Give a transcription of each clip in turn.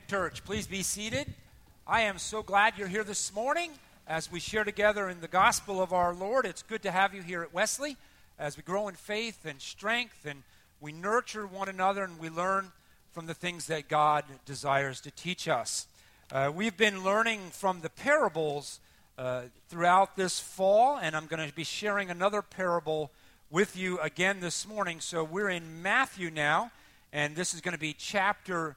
Church, please be seated. I am so glad you're here this morning as we share together in the gospel of our Lord. It's good to have you here at Wesley as we grow in faith and strength and we nurture one another and we learn from the things that God desires to teach us. We've been learning from the parables throughout this fall, and I'm going to be sharing another parable with you again this morning. So we're in Matthew now, and this is going to be chapter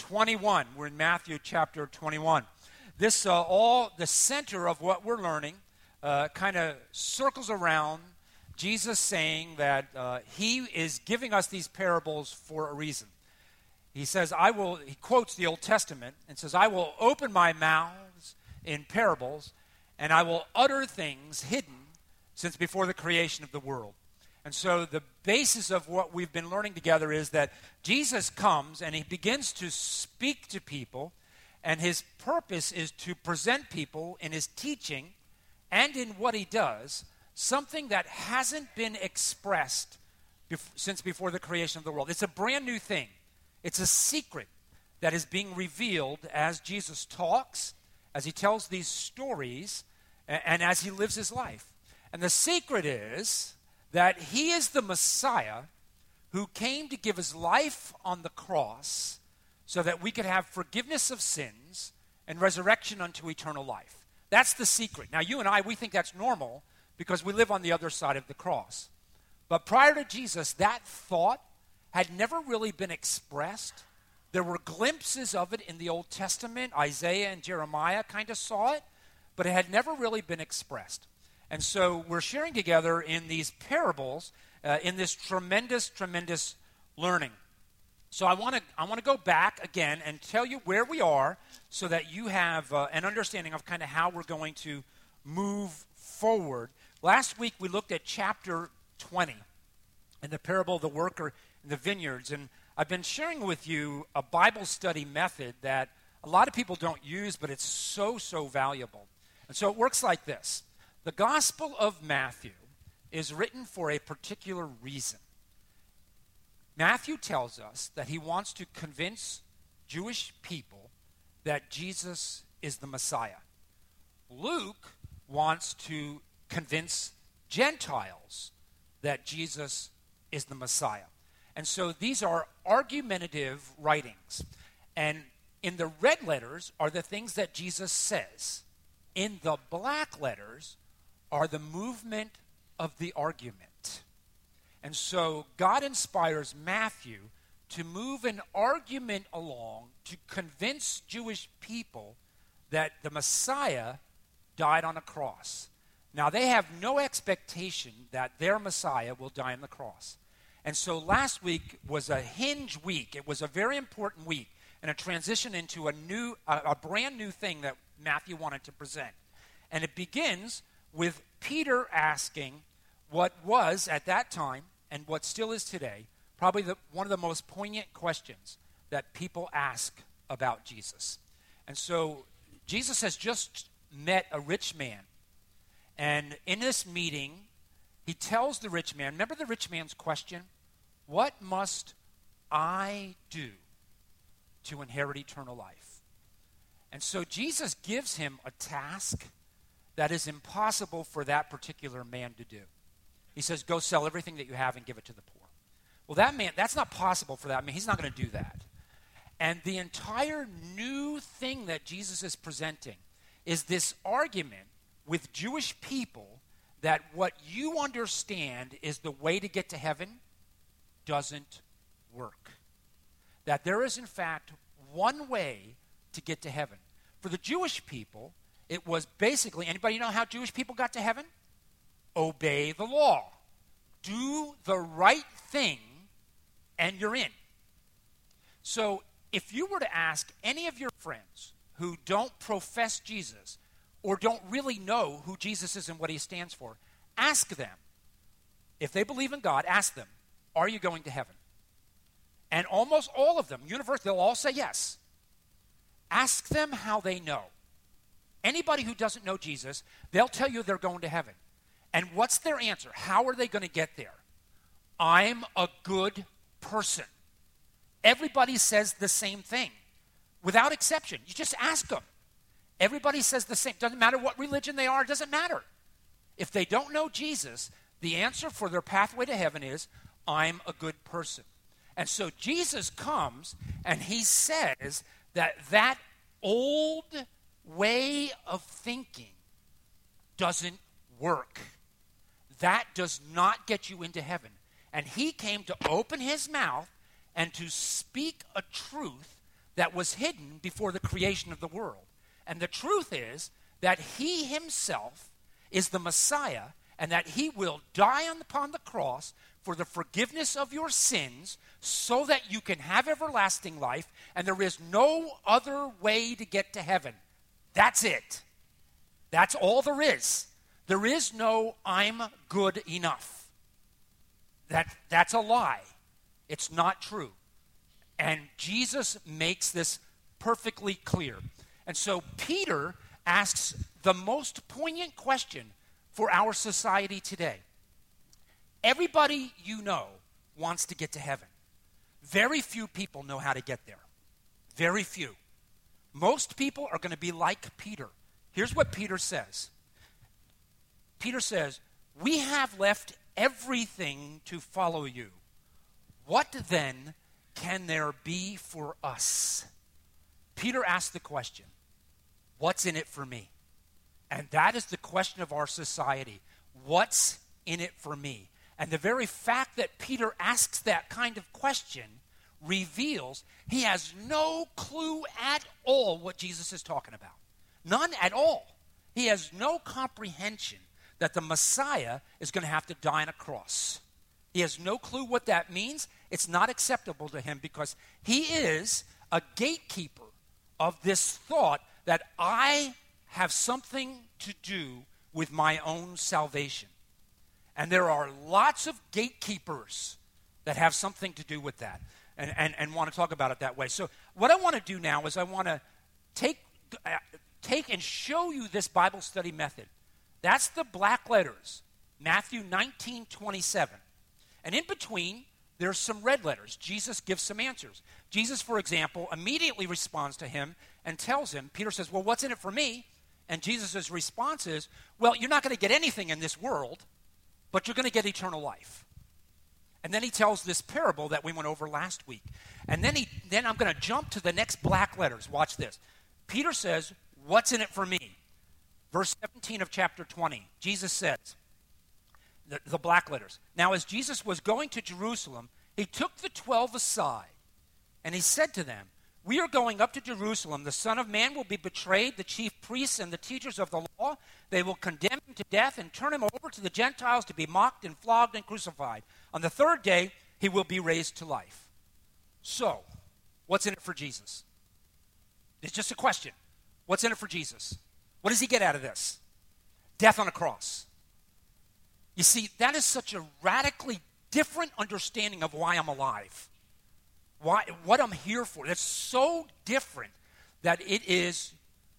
21. We're in Matthew chapter 21. This all the center of what we're learning kind of circles around Jesus saying that he is giving us these parables for a reason. He says, he quotes the Old Testament and says, I will open my mouths in parables and I will utter things hidden since before the creation of the world. And so the basis of what we've been learning together is that Jesus comes and he begins to speak to people, and his purpose is to present people in his teaching and in what he does something that hasn't been expressed since before the creation of the world. It's a brand new thing. It's a secret that is being revealed as Jesus talks, as he tells these stories, and as he lives his life. And the secret is that he is the Messiah who came to give his life on the cross so that we could have forgiveness of sins and resurrection unto eternal life. That's the secret. Now, you and I, we think that's normal because we live on the other side of the cross. But prior to Jesus, that thought had never really been expressed. There were glimpses of it in the Old Testament. Isaiah and Jeremiah kind of saw it, but it had never really been expressed. And so we're sharing together in these parables in this tremendous learning. So I want to go back again and tell you where we are so that you have an understanding of kind of how we're going to move forward. Last week we looked at chapter 20 in the parable of the worker in the vineyards. And I've been sharing with you a Bible study method that a lot of people don't use, but it's so valuable. And so it works like this. The Gospel of Matthew is written for a particular reason. Matthew tells us that he wants to convince Jewish people that Jesus is the Messiah. Luke wants to convince Gentiles that Jesus is the Messiah. And so these are argumentative writings. And in the red letters are the things that Jesus says. In the black letters are the movement of the argument. And so God inspires Matthew to move an argument along to convince Jewish people that the Messiah died on a cross. Now, they have no expectation that their Messiah will die on the cross. And so last week was a hinge week. It was a very important week and a transition into a brand new thing that Matthew wanted to present. And it begins with Peter asking what was at that time and what still is today probably one of the most poignant questions that people ask about Jesus. And so Jesus has just met a rich man. And in this meeting, he tells the rich man, remember the rich man's question? What must I do to inherit eternal life? And so Jesus gives him a task that is impossible for that particular man to do. He says, go sell everything that you have and give it to the poor. Well, that man, that's not possible for that man. He's not going to do that. And the entire new thing that Jesus is presenting is this argument with Jewish people that what you understand is the way to get to heaven doesn't work. That there is, in fact, one way to get to heaven. For the Jewish people, it was basically, anybody know how Jewish people got to heaven? Obey the law. Do the right thing, and you're in. So if you were to ask any of your friends who don't profess Jesus or don't really know who Jesus is and what he stands for, ask them, if they believe in God, ask them, are you going to heaven? And almost all of them, universally, they'll all say yes. Ask them how they know. Anybody who doesn't know Jesus, they'll tell you they're going to heaven. And what's their answer? How are they going to get there? I'm a good person. Everybody says the same thing. without exception. You just ask them. Everybody says the same. Doesn't matter what religion they are, it doesn't matter. If they don't know Jesus, the answer for their pathway to heaven is, I'm a good person. And so Jesus comes and he says that old way of thinking doesn't work. That does not get you into heaven. And he came to open his mouth and to speak a truth that was hidden before the creation of the world. And the truth is that he himself is the Messiah, and that he will die upon the cross for the forgiveness of your sins so that you can have everlasting life, and there is no other way to get to heaven. That's it. That's all there is. There is no I'm good enough. That's a lie. It's not true. And Jesus makes this perfectly clear. And so Peter asks the most poignant question for our society today. Everybody you know wants to get to heaven. Very few people know how to get there. Very few. Most people are going to be like Peter. Here's what Peter says. Peter says, we have left everything to follow you. What then can there be for us? Peter asked the question, what's in it for me? And that is the question of our society. What's in it for me? And the very fact that Peter asks that kind of question reveals he has no clue at all what Jesus is talking about. None at all. He has no comprehension that the Messiah is going to have to die on a cross. He has no clue what that means. It's not acceptable to him because he is a gatekeeper of this thought that I have something to do with my own salvation. And there are lots of gatekeepers that have something to do with that and want to talk about it that way. So what I want to do now is I want to take and show you this Bible study method. That's the black letters, Matthew 19:27. And in between, there's some red letters. Jesus gives some answers. Jesus, for example, immediately responds to him and tells him, Peter says, well, what's in it for me? And Jesus' response is, well, you're not going to get anything in this world, but you're going to get eternal life. And then he tells this parable that we went over last week. And then I'm going to jump to the next black letters. Watch this. Peter says, what's in it for me? Verse 17 of chapter 20, Jesus says, the black letters. Now, as Jesus was going to Jerusalem, he took the 12 aside, and he said to them, we are going up to Jerusalem. The Son of Man will be betrayed. The chief priests and the teachers of the law, they will condemn him to death and turn him over to the Gentiles to be mocked and flogged and crucified. On the third day, he will be raised to life. So, what's in it for Jesus? It's just a question. What's in it for Jesus? What does he get out of this? Death on a cross. You see, that is such a radically different understanding of why I'm alive. What I'm here for. That's so different that it is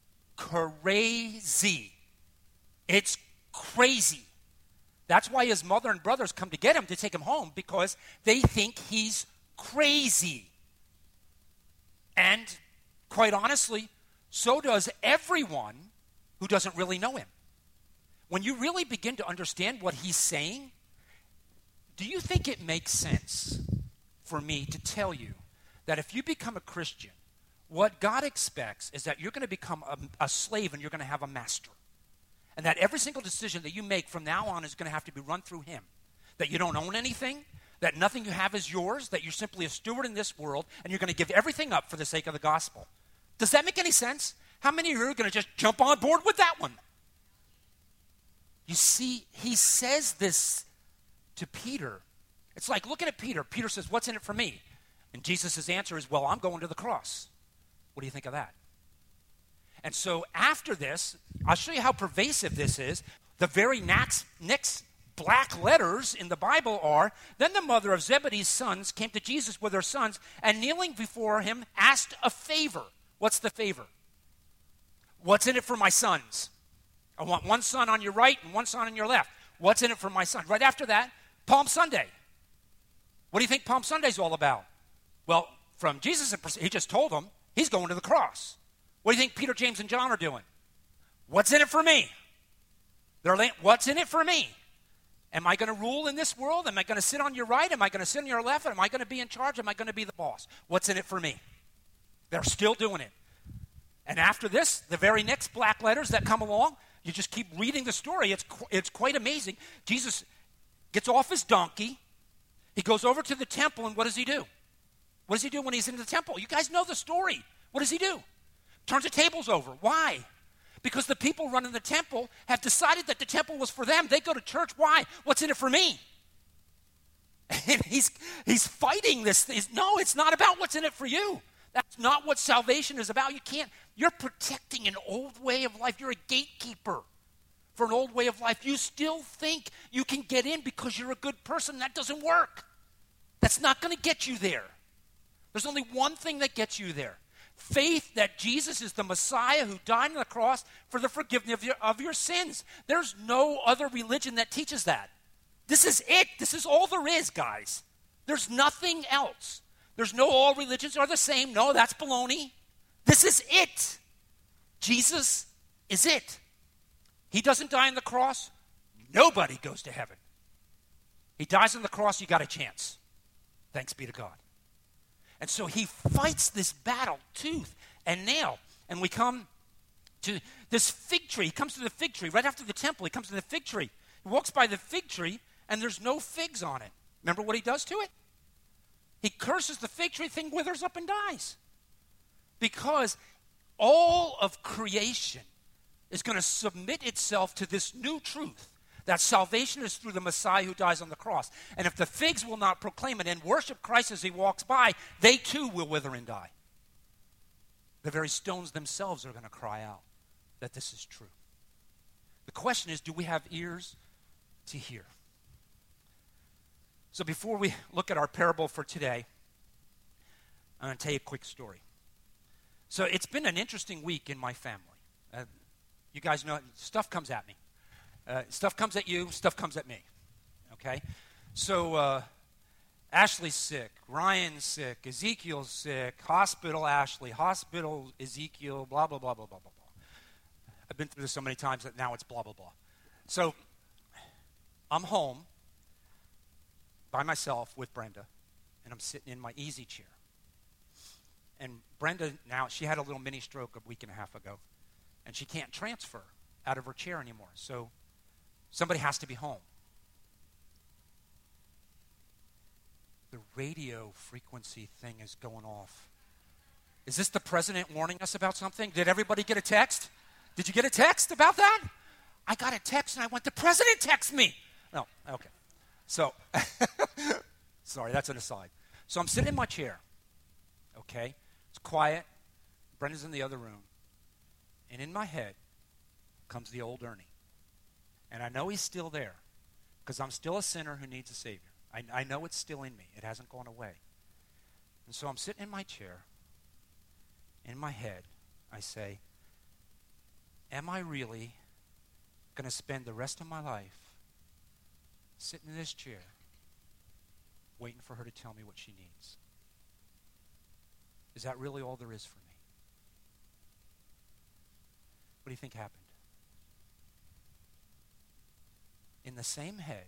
crazy. It's crazy. That's why his mother and brothers come to get him to take him home, because they think he's crazy. And quite honestly, so does everyone who doesn't really know him. When you really begin to understand what he's saying, do you think it makes sense for me to tell you that if you become a Christian, what God expects is that you're going to become a slave and you're going to have a master? And that every single decision that you make from now on is going to have to be run through him. That you don't own anything, that nothing you have is yours, that you're simply a steward in this world, and you're going to give everything up for the sake of the gospel. Does that make any sense? How many of you are going to just jump on board with that one? You see, he says this to Peter. It's like looking at Peter. Peter says, what's in it for me? And Jesus' answer is, well, I'm going to the cross. What do you think of that? And so after this, I'll show you how pervasive this is. The very next black letters in the Bible are, then the mother of Zebedee's sons came to Jesus with her sons, and kneeling before him, asked a favor. What's the favor? What's in it for my sons? I want one son on your right and one son on your left. What's in it for my son? Right after that, Palm Sunday. What do you think Palm Sunday is all about? Well, from Jesus, he just told them He's going to the cross. What do you think Peter, James, and John are doing? What's in it for me? What's in it for me? Am I going to rule in this world? Am I going to sit on your right? Am I going to sit on your left? Am I going to be in charge? Am I going to be the boss? What's in it for me? They're still doing it. And after this, the very next black letters that come along, you just keep reading the story. It's quite amazing. Jesus gets off his donkey. He goes over to the temple, and what does he do? What does he do when he's in the temple? You guys know the story. What does he do? Turns the tables over. Why? Because the people running the temple have decided that the temple was for them. They go to church. Why? What's in it for me? And he's fighting this. No, it's not about what's in it for you. That's not what salvation is about. You're protecting an old way of life. You're a gatekeeper for an old way of life. You still think you can get in because you're a good person. That doesn't work. That's not going to get you there. There's only one thing that gets you there. Faith that Jesus is the Messiah who died on the cross for the forgiveness of your sins. There's no other religion that teaches that. This is it. This is all there is, guys. There's nothing else. There's no all religions are the same. No, that's baloney. This is it. Jesus is it. He doesn't die on the cross. Nobody goes to heaven. He dies on the cross, you got a chance. Thanks be to God. And so he fights this battle tooth and nail. And we come to this fig tree. He comes to the fig tree. Right after the temple, he comes to the fig tree. He walks by the fig tree, and there's no figs on it. Remember what he does to it? He curses the fig tree, thing withers up and dies. Because all of creation is going to submit itself to this new truth that salvation is through the Messiah who dies on the cross. And if the figs will not proclaim it and worship Christ as he walks by, they too will wither and die. The very stones themselves are going to cry out that this is true. The question is, do we have ears to hear? So before we look at our parable for today, I'm going to tell you a quick story. So it's been an interesting week in my family. You guys know, stuff comes at me. Stuff comes at you, stuff comes at me. Okay? So Ashley's sick, Ryan's sick, Ezekiel's sick, hospital Ashley, hospital Ezekiel, blah, blah, blah, blah, blah, blah, blah. I've been through this so many times that now it's blah, blah, blah. So I'm home by myself with Brenda, and I'm sitting in my easy chair. And Brenda now, she had a little mini stroke a week and a half ago, and she can't transfer out of her chair anymore. So somebody has to be home. The radio frequency thing is going off. Is this the president warning us about something? Did everybody get a text? Did you get a text about that? I got a text and I went, the president texted me. No, okay. So, sorry, that's an aside. So I'm sitting in my chair, okay? It's quiet. Brenda's in the other room. And in my head comes the old Ernie. And I know he's still there because I'm still a sinner who needs a Savior. I know it's still in me. It hasn't gone away. And so I'm sitting in my chair. In my head, I say, am I really going to spend the rest of my life sitting in this chair waiting for her to tell me what she needs? Is that really all there is for me? What do you think happened? In the same head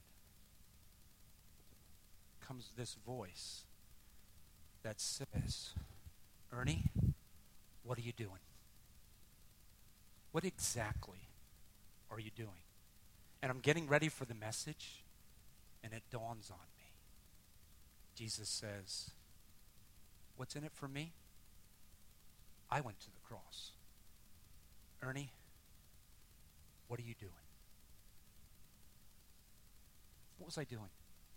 comes this voice that says, Ernie, what are you doing? What exactly are you doing? And I'm getting ready for the message, and it dawns on me. Jesus says, what's in it for me? I went to the cross. Ernie, what are you doing? What was I doing?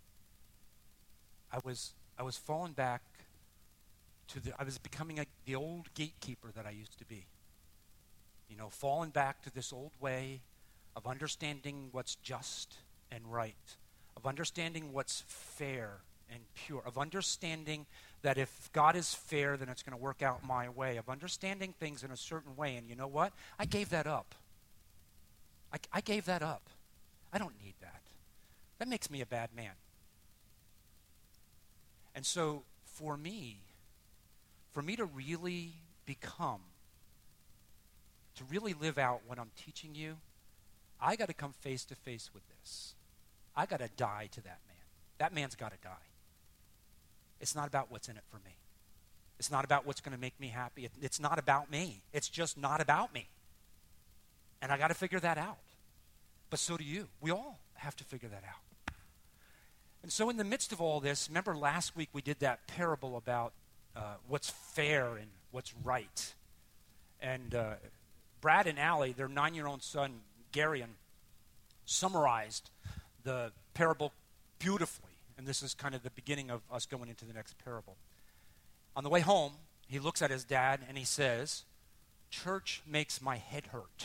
I was falling back to I was becoming the old gatekeeper that I used to be. You know, falling back to this old way of understanding what's just and right, of understanding what's fair and pure, of understanding that if God is fair, then it's going to work out my way, of understanding things in a certain way. And you know what? I gave that up. I gave that up. I don't need that. That makes me a bad man. And so for me to really become, to really live out what I'm teaching you, I got to come face to face with this. I got to die to that man. That man's got to die. It's not about what's in it for me. It's not about what's going to make me happy. It's not about me. It's just not about me. And I got to figure that out. But so do you. We all have to figure that out. And so in the midst of all this, remember last week we did that parable about what's fair and what's right. And Brad and Allie, their 9-year-old son, Garion, summarized the parable beautifully. And this is kind of the beginning of us going into the next parable. On the way home, he looks at his dad and he says, "Church makes my head hurt."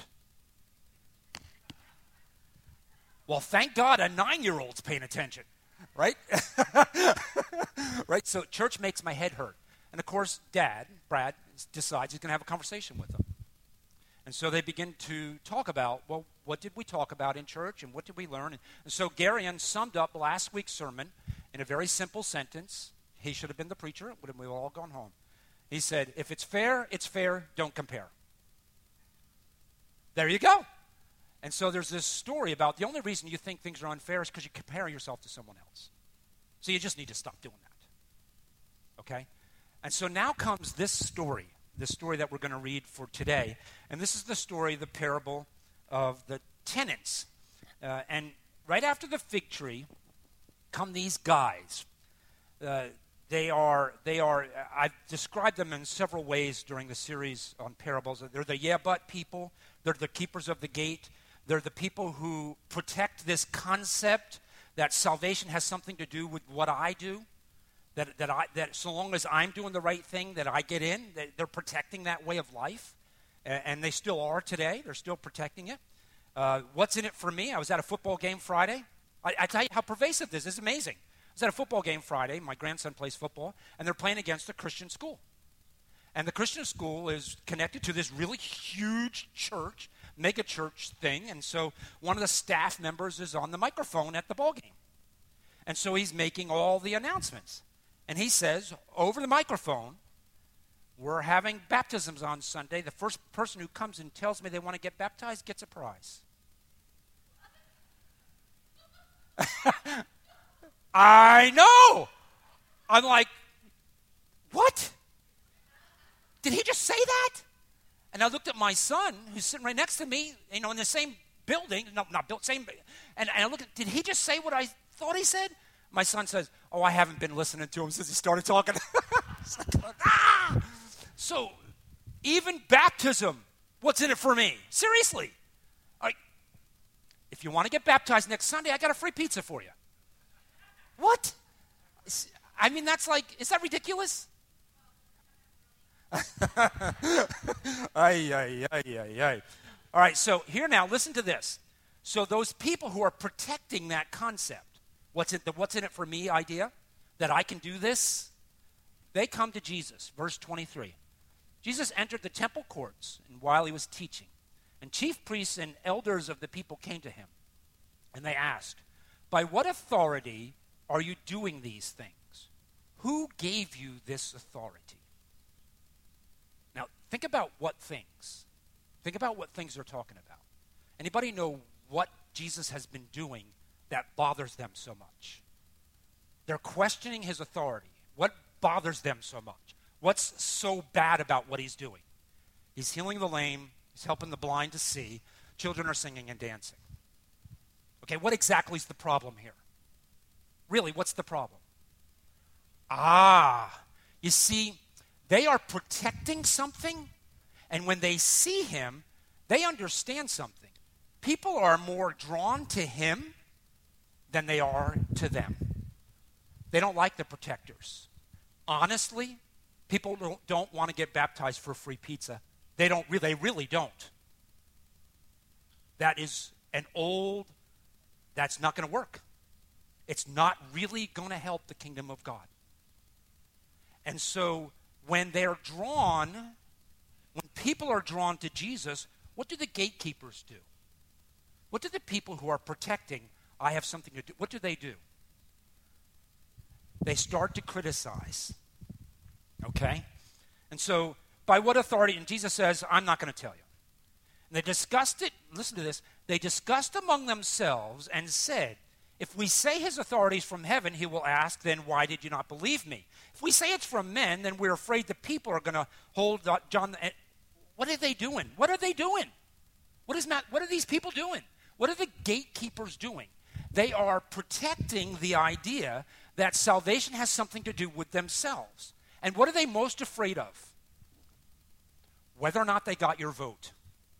Well, thank God a 9-year-old's paying attention, right? Right? So church makes my head hurt. And of course, Dad, Brad, decides he's going to have a conversation with him. And so they begin to talk about, well, what did we talk about in church and what did we learn? And so Garion summed up last week's sermon in a very simple sentence. He should have been the preacher. We've all gone home. He said, if it's fair, don't compare. There you go. And so there's this story about the only reason you think things are unfair is because you compare yourself to someone else. So you just need to stop doing that. Okay? And so now comes this story that we're going to read for today. And this is the story, the parable of the tenants. And right after the fig tree come these guys. They are. I've described them in several ways during the series on parables. They're the yeah, but people. They're the keepers of the gate. They're the people who protect this concept that salvation has something to do with what I do. That so long as I'm doing the right thing, that I get in. They're protecting that way of life, and they still are today. They're still protecting it. What's in it for me? I was at a football game Friday. I tell you how pervasive this is. It's amazing. I was at a football game Friday. My grandson plays football, and they're playing against a Christian school. And the Christian school is connected to this really huge church, mega church thing. And so one of the staff members is on the microphone at the ball game. And so he's making all the announcements. And he says, over the microphone, we're having baptisms on Sunday. The first person who comes and tells me they want to get baptized gets a prize. I know. I'm like, what? Did he just say that? And I looked at my son, who's sitting right next to me, in the same building. No, not built, same. And I looked at, did he just say what I thought he said? My son says, oh, I haven't been listening to him since he started talking. So, even baptism, what's in it for me? Seriously. If you want to get baptized next Sunday, I got a free pizza for you. What? I mean, that's like, is that ridiculous? Ay. All right, so here now, listen to this. So those people who are protecting that concept, what's in it for me idea, that I can do this, they come to Jesus. Verse 23. Jesus entered the temple courts, and while he was teaching, and chief priests and elders of the people came to him, and they asked, by what authority are you doing these things? Who gave you this authority? Now, think about what things. Think about what things they're talking about. Anybody know what Jesus has been doing that bothers them so much? They're questioning his authority. What bothers them so much? What's so bad about what he's doing? He's healing the lame. He's helping the blind to see. Children are singing and dancing. Okay, what exactly is the problem here? Really, what's the problem? You see, they are protecting something, and when they see him, they understand something. People are more drawn to him than they are to them. They don't like the protectors. Honestly, people don't want to get baptized for free pizza. They really don't. That is that's not going to work. It's not really going to help the kingdom of God. And so when people are drawn to Jesus, what do the gatekeepers do? What do the people who are protecting, I have something to do, what do? They start to criticize. Okay? And so By what authority? And Jesus says, I'm not going to tell you. And they discussed it. Listen to this. They discussed among themselves and said, if we say his authority is from heaven, he will ask, then why did you not believe me? If we say it's from men, then we're afraid the people are going to hold John. What are they doing? What are they doing? What are these people doing? What are the gatekeepers doing? They are protecting the idea that salvation has something to do with themselves. And what are they most afraid of? Whether or not they got your vote.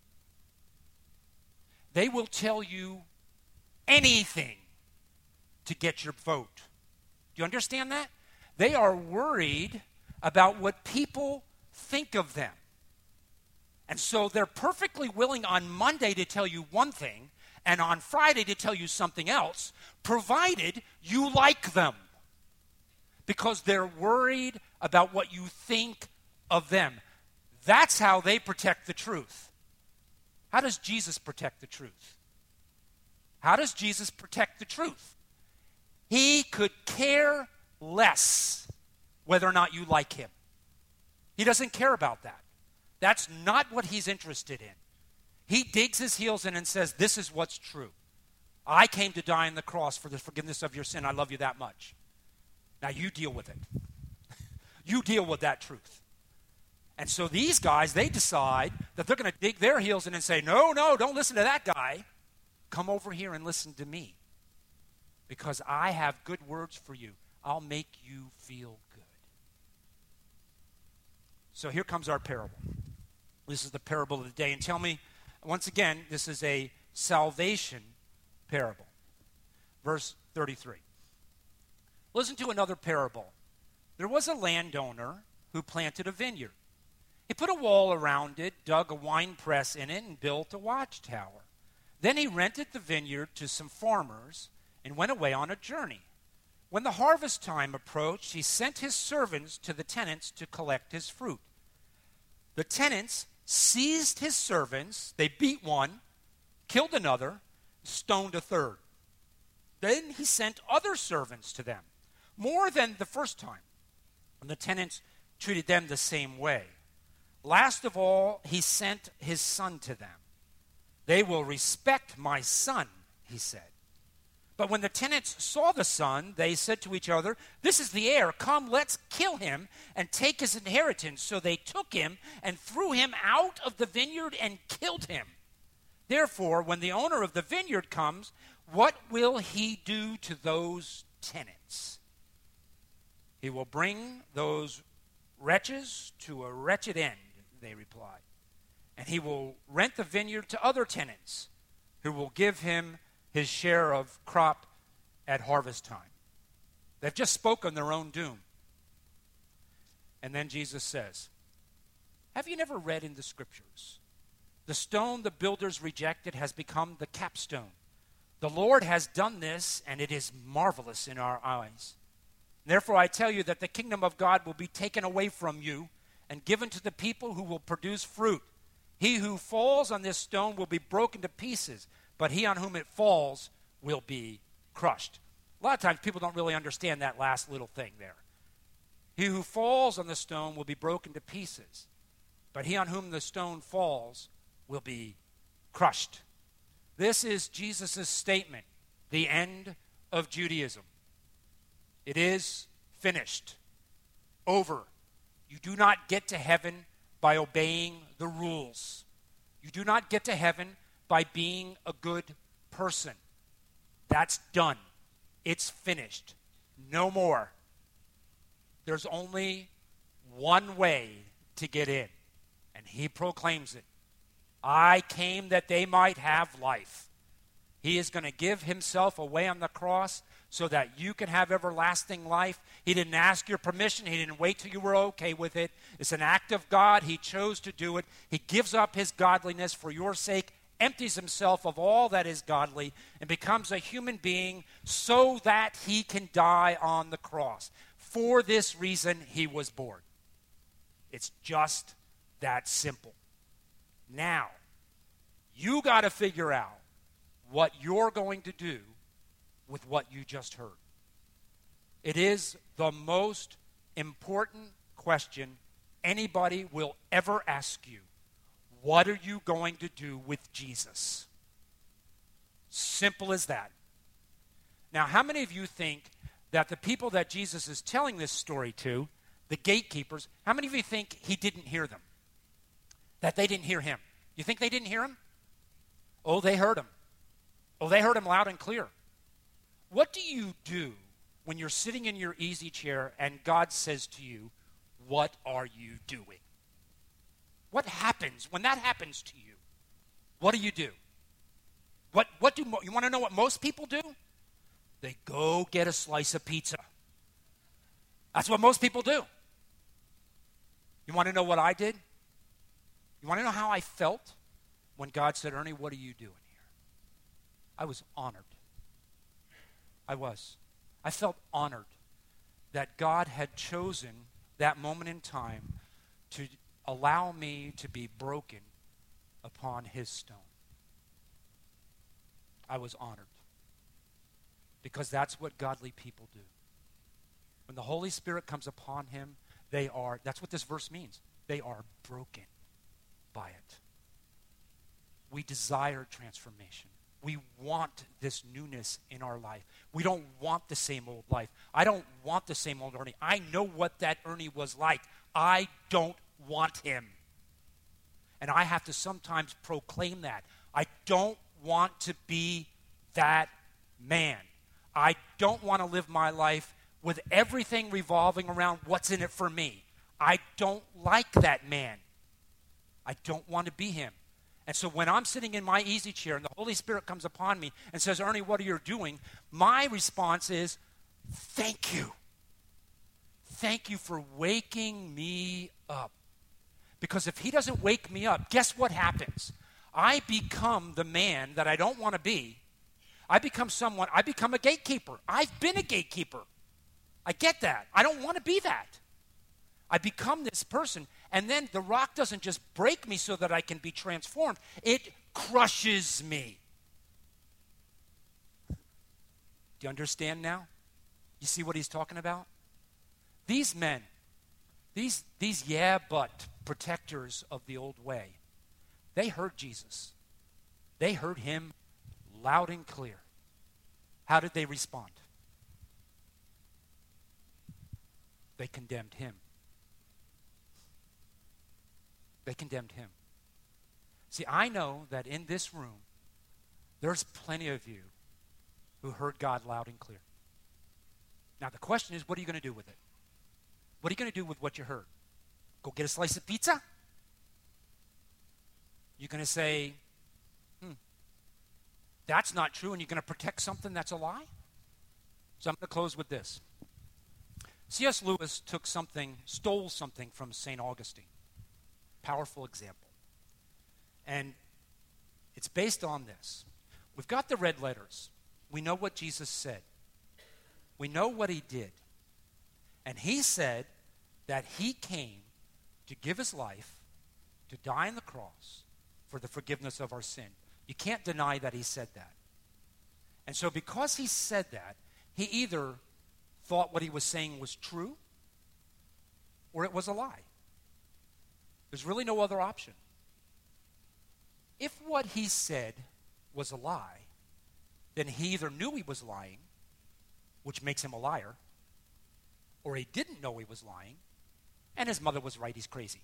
They will tell you anything to get your vote. Do you understand that? They are worried about what people think of them. And so they're perfectly willing on Monday to tell you one thing and on Friday to tell you something else, provided you like them. Because they're worried about what you think of them. That's how they protect the truth. How does Jesus protect the truth? How does Jesus protect the truth? He could care less whether or not you like him. He doesn't care about that. That's not what he's interested in. He digs his heels in and says, this is what's true. I came to die on the cross for the forgiveness of your sin. I love you that much. Now you deal with it. You deal with that truth. And so these guys, they decide that they're going to dig their heels in and say, no, don't listen to that guy. Come over here and listen to me. Because I have good words for you. I'll make you feel good. So here comes our parable. This is the parable of the day. And tell me, once again, this is a salvation parable. Verse 33. Listen to another parable. There was a landowner who planted a vineyard. He put a wall around it, dug a wine press in it, and built a watchtower. Then he rented the vineyard to some farmers and went away on a journey. When the harvest time approached, he sent his servants to the tenants to collect his fruit. The tenants seized his servants, they beat one, killed another, stoned a third. Then he sent other servants to them, more than the first time, and the tenants treated them the same way. Last of all, he sent his son to them. They will respect my son, he said. But when the tenants saw the son, they said to each other, this is the heir. Come, let's kill him and take his inheritance. So they took him and threw him out of the vineyard and killed him. Therefore, when the owner of the vineyard comes, what will he do to those tenants? He will bring those wretches to a wretched end, they replied. And he will rent the vineyard to other tenants who will give him his share of crop at harvest time. They've just spoken their own doom. And then Jesus says, have you never read in the scriptures? The stone the builders rejected has become the capstone. The Lord has done this, and it is marvelous in our eyes. Therefore I tell you that the kingdom of God will be taken away from you and given to the people who will produce fruit. He who falls on this stone will be broken to pieces, but he on whom it falls will be crushed. A lot of times people don't really understand that last little thing there. He who falls on the stone will be broken to pieces, but he on whom the stone falls will be crushed. This is Jesus' statement, the end of Judaism. It is finished, over. You do not get to heaven by obeying the rules. You do not get to heaven by being a good person. That's done. It's finished. No more. There's only one way to get in, and he proclaims it. I came that they might have life. He is going to give himself away on the cross so that you can have everlasting life. He didn't ask your permission. He didn't wait till you were okay with it. It's an act of God. He chose to do it. He gives up his godliness for your sake, empties himself of all that is godly, and becomes a human being so that he can die on the cross. For this reason, he was born. It's just that simple. Now, you got to figure out what you're going to do with what you just heard. It is the most important question anybody will ever ask you, what are you going to do with Jesus? Simple as that. Now, how many of you think that the people that Jesus is telling this story to, the gatekeepers, how many of you think he didn't hear them? That they didn't hear him? You think they didn't hear him? Oh, they heard him. Oh, they heard him loud and clear. What do you do when you're sitting in your easy chair and God says to you, what are you doing? What happens when that happens to you? What do you do? You want to know what most people do? They go get a slice of pizza. That's what most people do. You want to know what I did? You want to know how I felt when God said, Ernie, what are you doing here? I was honored. I was. I felt honored that God had chosen that moment in time to allow me to be broken upon his stone. I was honored. Because that's what godly people do. When the Holy Spirit comes upon him, that's what this verse means. They are broken by it. We desire transformation. We want this newness in our life. We don't want the same old life. I don't want the same old Ernie. I know what that Ernie was like. I don't want him. And I have to sometimes proclaim that. I don't want to be that man. I don't want to live my life with everything revolving around what's in it for me. I don't like that man. I don't want to be him. And so when I'm sitting in my easy chair and the Holy Spirit comes upon me and says, Ernie, what are you doing? My response is, thank you. Thank you for waking me up. Because if he doesn't wake me up, guess what happens? I become the man that I don't want to be. I become a gatekeeper. I've been a gatekeeper. I get that. I don't want to be that. I become this person, and then the rock doesn't just break me so that I can be transformed. It crushes me. Do you understand now? You see what he's talking about? These men, these but protectors of the old way, they heard Jesus. They heard him loud and clear. How did they respond? They condemned him. They condemned him. See, I know that in this room, there's plenty of you who heard God loud and clear. Now, the question is, what are you going to do with it? What are you going to do with what you heard? Go get a slice of pizza? You're going to say, that's not true, and you're going to protect something that's a lie? So I'm going to close with this. C.S. Lewis stole something from St. Augustine. Powerful example. And it's based on this. We've got the red letters. We know what Jesus said. We know what he did. And he said that he came to give his life, to die on the cross for the forgiveness of our sin. You can't deny that he said that. And so because he said that, he either thought what he was saying was true or it was a lie. There's really no other option. If what he said was a lie, then he either knew he was lying, which makes him a liar, or he didn't know he was lying, and his mother was right, he's crazy.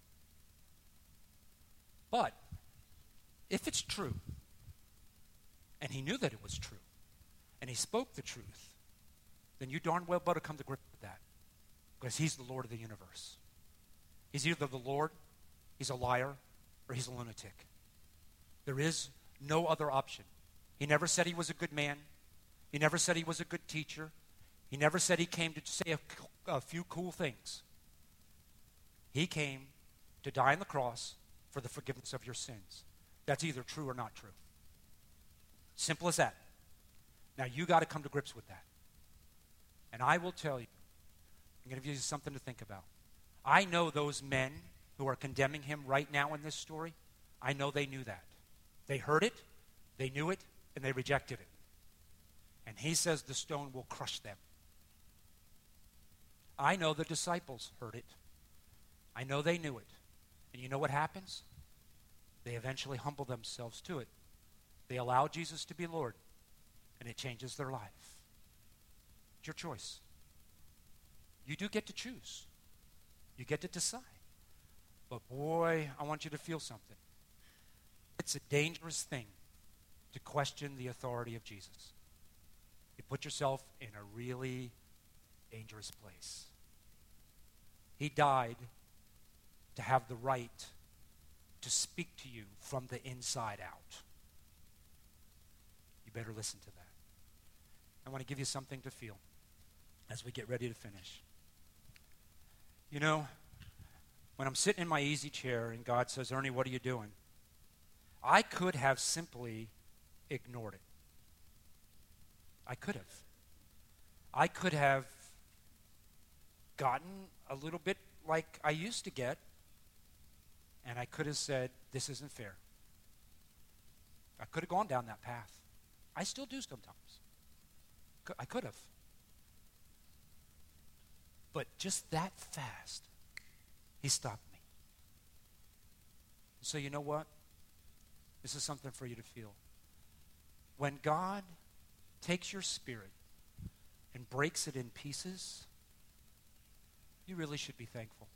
But if it's true, and he knew that it was true, and he spoke the truth, then you darn well better come to grips with that, because he's the Lord of the universe. He's either the Lord, he's a liar, or he's a lunatic. There is no other option. He never said he was a good man. He never said he was a good teacher. He never said he came to say a few cool things. He came to die on the cross for the forgiveness of your sins. That's either true or not true. Simple as that. Now, you got to come to grips with that. And I will tell you, I'm going to give you something to think about. I know those men who are condemning him right now in this story, I know they knew that. They heard it, they knew it, and they rejected it. And he says the stone will crush them. I know the disciples heard it. I know they knew it. And you know what happens? They eventually humble themselves to it. They allow Jesus to be Lord, and it changes their life. It's your choice. You do get to choose. You get to decide. But boy, I want you to feel something. It's a dangerous thing to question the authority of Jesus. You put yourself in a really dangerous place. He died to have the right to speak to you from the inside out. You better listen to that. I want to give you something to feel as we get ready to finish. You know, when I'm sitting in my easy chair and God says, Ernie, what are you doing? I could have simply ignored it. I could have. I could have gotten a little bit like I used to get, and I could have said, this isn't fair. I could have gone down that path. I still do sometimes. I could have. But just that fast, he stopped me. So you know what? This is something for you to feel. When God takes your spirit and breaks it in pieces, you really should be thankful.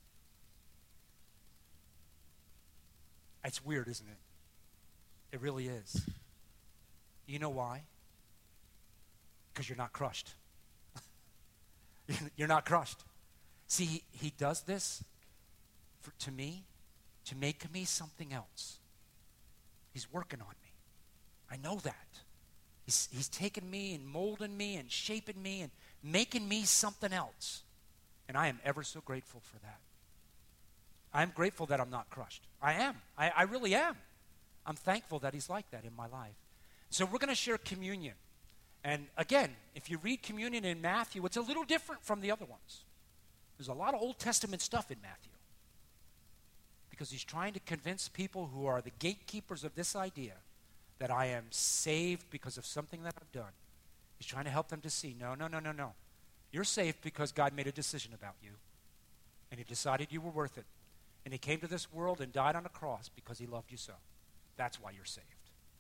It's weird, isn't it? It really is. You know why? Because you're not crushed. You're not crushed. See, he does this to me to make me something else. He's working on me. I know that. He's taking me and molding me and shaping me and making me something else. And I am ever so grateful for that. I'm grateful that I'm not crushed. I am. I really am. I'm thankful that he's like that in my life. So we're going to share communion. And again, if you read communion in Matthew, it's a little different from the other ones. There's a lot of Old Testament stuff in Matthew. Because he's trying to convince people who are the gatekeepers of this idea that I am saved because of something that I've done. He's trying to help them to see, no. You're saved because God made a decision about you. And he decided you were worth it. And he came to this world and died on a cross because he loved you so. That's why you're saved.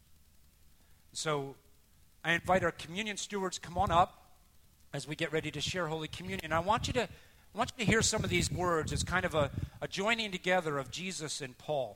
So I invite our communion stewards, come on up as we get ready to share Holy Communion. I want you to hear some of these words. It's kind of a joining together of Jesus and Paul.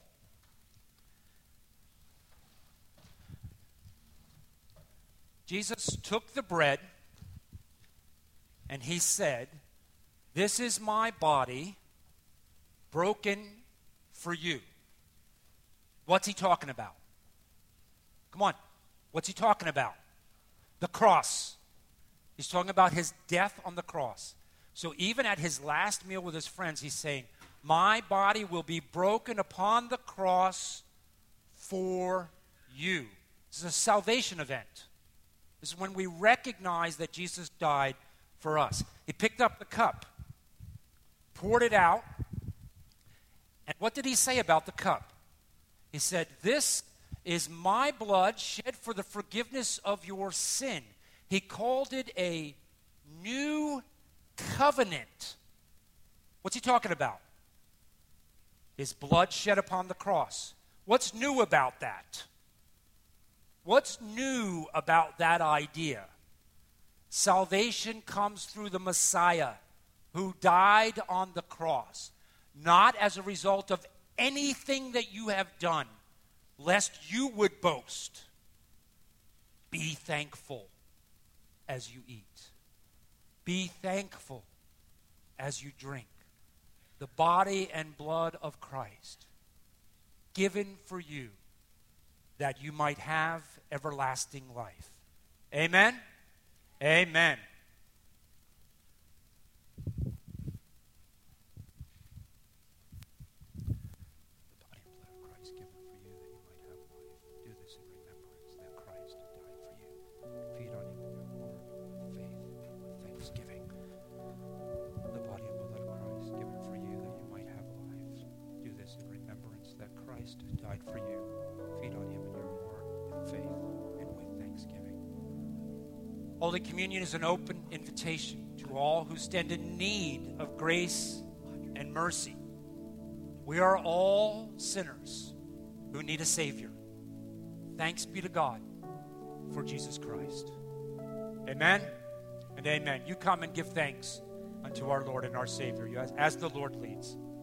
Jesus took the bread and he said, "This is my body broken for you." What's he talking about? Come on. What's he talking about? The cross. He's talking about his death on the cross. So even at his last meal with his friends, he's saying, my body will be broken upon the cross for you. This is a salvation event. This is when we recognize that Jesus died for us. He picked up the cup, poured it out, and what did he say about the cup? He said, "This is my blood shed for the forgiveness of your sin." He called it a new covenant. What's he talking about? His blood shed upon the cross. What's new about that? What's new about that idea? Salvation comes through the Messiah who died on the cross, not as a result of anything that you have done, lest you would boast. Be thankful as you eat. Be thankful as you drink. The body and blood of Christ, given for you, that you might have everlasting life. Amen? Amen. Died for you. Feed on him in your heart in faith and with thanksgiving. Holy Communion is an open invitation to all who stand in need of grace and mercy. We are all sinners who need a Savior. Thanks be to God for Jesus Christ. Amen and amen. You come and give thanks unto our Lord and our Savior as the Lord leads.